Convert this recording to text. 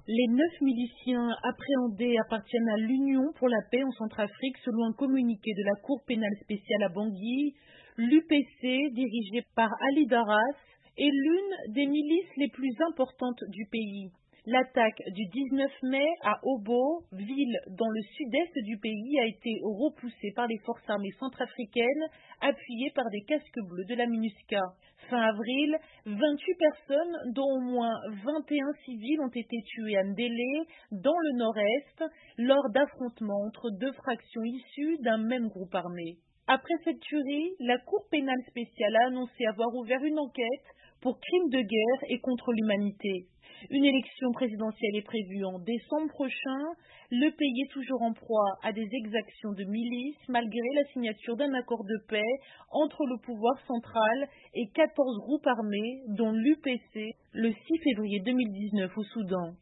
Les 9 miliciens appréhendés appartiennent à l'Union pour la paix en Centrafrique selon un communiqué de la Cour pénale spéciale à Bangui. L'UPC, dirigée par Ali Daras, est l'une des milices les plus importantes du pays. L'attaque du 19 mai à Obo, ville dans le sud-est du pays, a été repoussée par les forces armées centrafricaines, appuyées par des casques bleus de la MINUSCA. Fin avril, 28 personnes, dont au moins 21 civils, ont été tuées à Ndélé, dans le nord-est, lors d'affrontements entre deux fractions issues d'un même groupe armé. Après cette tuerie, la Cour pénale spéciale a annoncé avoir ouvert une enquête pour crimes de guerre et contre l'humanité. Une élection présidentielle est prévue en décembre prochain. Le pays est toujours en proie à des exactions de milices malgré la signature d'un accord de paix entre le pouvoir central et 14 groupes armés, dont l'UPC, le 6 février 2019 au Soudan.